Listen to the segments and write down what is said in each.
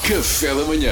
Café da manhã.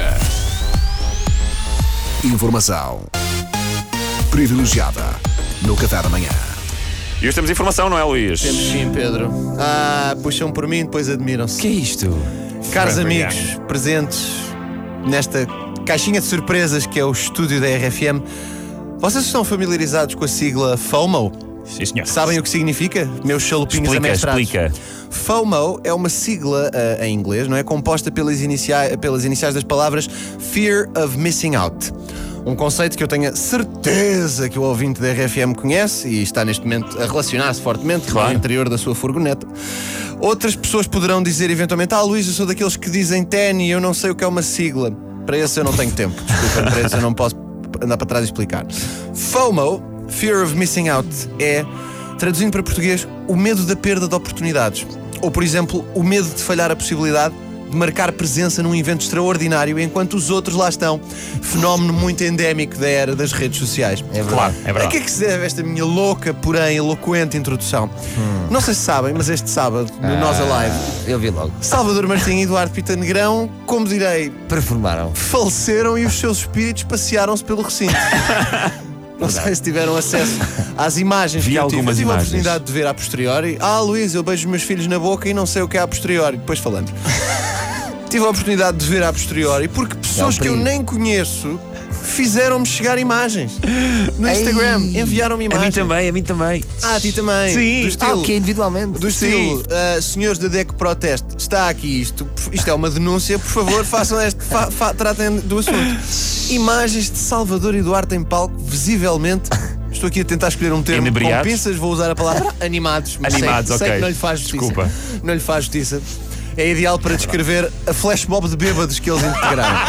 Informação privilegiada no Café da manhã. E hoje temos informação, não é, Luís? Temos sim, Pedro. Puxam por mim, depois admiram-se. Que é isto? Caros Vai amigos, presentes nesta caixinha de surpresas que é o estúdio da RFM, vocês estão familiarizados com a sigla FOMO? Sim, senhor. Sabem o que significa? Meus chalupinhos amestrados. Explica. FOMO é uma sigla em inglês, não é? Composta pelas iniciais das palavras Fear of Missing Out. Um conceito que eu tenho a certeza que o ouvinte da RFM conhece e está neste momento a relacionar-se fortemente com o interior da sua furgoneta. Outras pessoas poderão dizer eventualmente: Luís, eu sou daqueles que dizem TEN e eu não sei o que é uma sigla. Para esse eu não tenho tempo. Desculpa, para esse eu não posso andar para trás e explicar. FOMO, Fear of Missing Out, é, traduzindo para português, o medo da perda de oportunidades. Ou, por exemplo, o medo de falhar a possibilidade de marcar presença num evento extraordinário enquanto os outros lá estão. Fenómeno muito endémico da era das redes sociais. É verdade. Claro, é A verdade. que é que se deve esta minha louca, porém eloquente introdução? Não sei se sabem, mas este sábado, no Nós Alive, Eu vi logo. Salvador Martinho e Eduardo Pita Negrão, como direi, Performaram. faleceram e os seus espíritos passearam-se pelo recinto. Não sei se tiveram acesso às imagens Vi que eu tive. algumas Eu tive a imagens. oportunidade de ver a posteriori. Luís, eu beijo os meus filhos na boca e não sei o que é a posteriori. Depois falamos. Tive a oportunidade de ver a posteriori porque pessoas que eu nem conheço fizeram-me chegar imagens no Instagram. Enviaram-me A mim imagens. também, a mim também. A ti também. Sim. Do estilo, Ok, individualmente. do estilo, senhores da DECO Proteste, está aqui isto é uma denúncia, por favor, façam tratem do assunto. Imagens de Salvador e Duarte em palco, visivelmente, estou aqui a tentar escolher um termo com Inebriados? pinças, vou usar a palavra animados, mas Animados, sei ok. que não lhe faz justiça. Desculpa. Não lhe faz justiça. É ideal para descrever a flash mob de bêbados que eles integraram.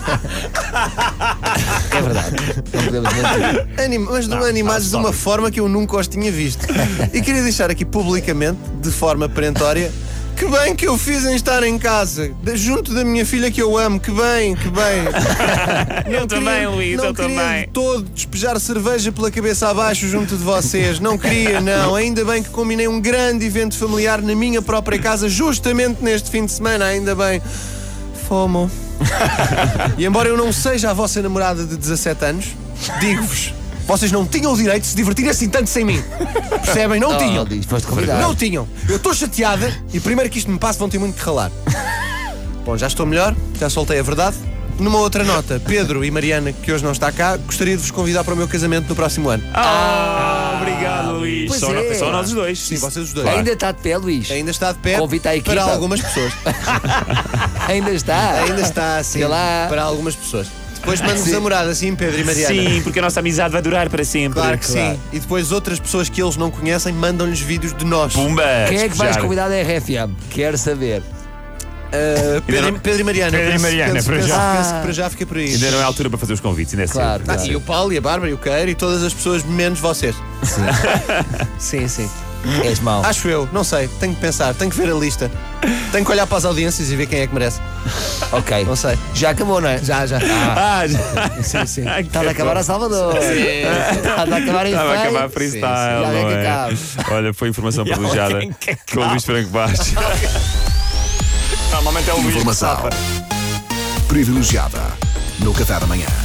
É verdade. Não podemos mentir. Mas animados de uma forma que eu nunca os tinha visto. E queria deixar aqui publicamente, de forma perentória, que bem que eu fiz em estar em casa, junto da minha filha que eu amo, que bem, que bem. Eu também, Luís, não eu queria também. de todo despejar cerveja pela cabeça abaixo junto de vocês. Não queria, não. Ainda bem que combinei um grande evento familiar na minha própria casa, justamente neste fim de semana, ainda bem. FOMO. E embora eu não seja a vossa namorada de 17 anos, digo-vos, vocês não tinham o direito de se divertir assim tanto sem mim. Percebem? Não tinham. Luís, foste convidado. Não tinham. Eu estou chateada e primeiro que isto me passe vão ter muito que ralar. Bom, já estou melhor, já soltei a verdade. Numa outra nota, Pedro e Mariana, que hoje não está cá, gostaria de vos convidar para o meu casamento no próximo ano. Obrigado, Luís. Pois Só, é. só nós os dois. Sim, vocês os dois. Ainda está de pé, Luís. Ainda está de pé Convite à equipa. para algumas pessoas. Ainda está. Ainda está, sim, Sei lá. para algumas pessoas. Depois mando-vos a morada, sim, Pedro e Mariana. Sim, porque a nossa amizade vai durar para sempre. Claro que sim. E depois outras pessoas que eles não conhecem mandam-lhes vídeos de nós. Pumba! Quem é que vais despejar. convidar da RFM? Quero saber. Pedro e Mariana. Pedro e Mariana, penso para que já. para já fica por aí. Ainda não é a altura para fazer os convites, ainda é Claro, cedo. claro. E o Paulo e a Bárbara e o Queiro e todas as pessoas menos vocês. Sim, sim. És mau. Acho eu, não sei, tenho que pensar, tenho que ver a lista. Tenho que olhar para as audiências e ver quem é que merece. Ok. Não sei. Já acabou, não é? Já. Já. Sim, sim. Está a acabar a Salvador. Está a acabar em Estava a acabar feio. freestyle, Já não vem que é? acabe. Olha, foi informação privilegiada com o Luís Franco Bastos. Normalmente é o Luís que Informação safa. privilegiada no Café da manhã.